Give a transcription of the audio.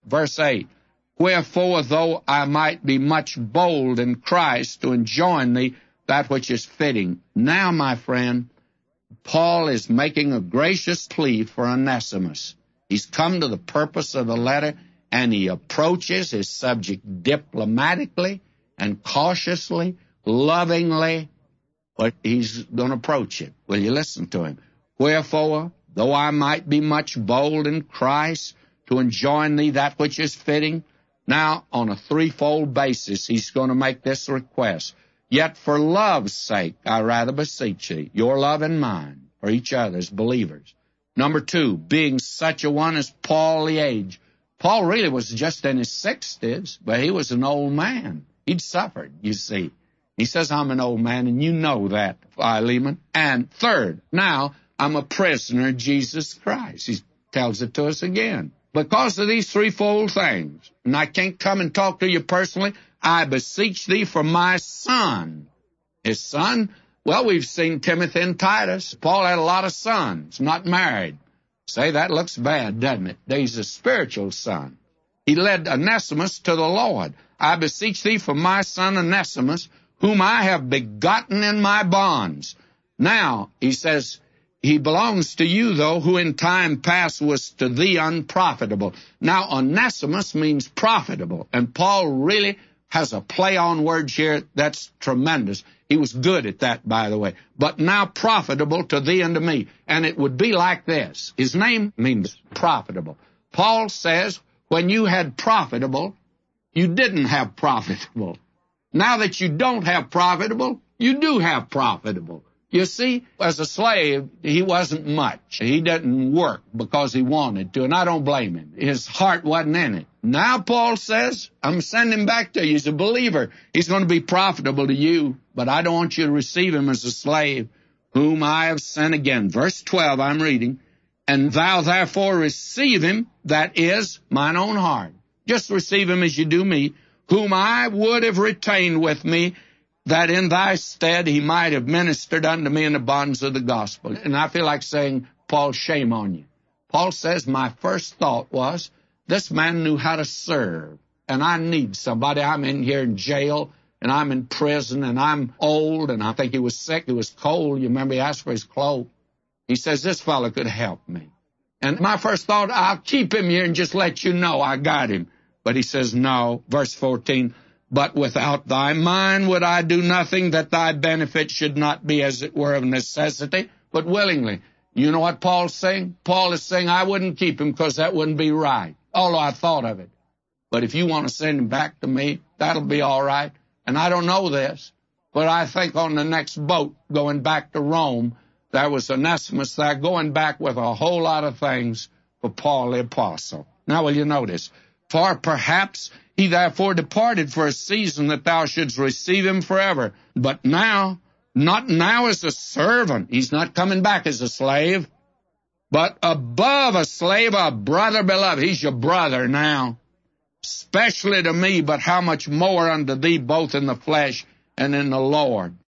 Verse 8, wherefore, though I might be much bold in Christ to enjoin thee that which is fitting. Now, my friend, Paul is making a gracious plea for Onesimus. He's come to the purpose of the letter, and he approaches his subject diplomatically and cautiously, lovingly, but he's going to approach it. Will you listen to him? Wherefore, though I might be much bold in Christ to enjoin thee that which is fitting. Now, on a threefold basis, he's going to make this request. Yet for love's sake, I rather beseech thee, your love and mine, for each other as believers. Number 2, being such a one as Paul the age. Paul really was just in his 60s, but he was an old man. He'd suffered, you see. He says, I'm an old man, and you know that, Philemon. And third, now I'm a prisoner of Jesus Christ. He tells it to us again. Because of these threefold things, and I can't come and talk to you personally, I beseech thee for my son. His son? Well, we've seen Timothy and Titus. Paul had a lot of sons, not married. Say, that looks bad, doesn't it? He's a spiritual son. He led Onesimus to the Lord. I beseech thee for my son Onesimus, whom I have begotten in my bonds. Now, he says, he belongs to you, though, who in time past was to thee unprofitable. Now, Onesimus means profitable, and Paul really has a play on words here that's tremendous. He was good at that, by the way. But now profitable to thee and to me. And it would be like this. His name means profitable. Paul says, when you had profitable, you didn't have profitable. Now that you don't have profitable, you do have profitable. You see, as a slave, he wasn't much. He didn't work because he wanted to, and I don't blame him. His heart wasn't in it. Now Paul says, I'm sending him back to you. He's a believer. He's going to be profitable to you, but I don't want you to receive him as a slave, whom I have sent again. Verse 12, I'm reading, and thou therefore receive him, that is, mine own heart. Just receive him as you do me, whom I would have retained with me, that in thy stead he might have ministered unto me in the bonds of the gospel. And I feel like saying, Paul, shame on you. Paul says, my first thought was, this man knew how to serve, and I need somebody. I'm in here in jail, and I'm in prison, and I'm old, and I think he was sick, he was cold. You remember he asked for his cloak. He says, this fellow could help me. And my first thought, I'll keep him here and just let you know I got him. But he says, no. Verse 14, but without thy mind would I do nothing, that thy benefit should not be as it were of necessity, but willingly. You know what Paul's saying? Paul is saying, I wouldn't keep him because that wouldn't be right, although I thought of it. But if you want to send him back to me, that'll be all right. And I don't know this, but I think on the next boat going back to Rome, there was Onesimus there going back with a whole lot of things for Paul the Apostle. Now will you notice? For perhaps he therefore departed for a season, that thou shouldst receive him forever. But now, not now as a servant. He's not coming back as a slave. But above a slave, a brother beloved. He's your brother now. Especially to me, but how much more unto thee, both in the flesh and in the Lord.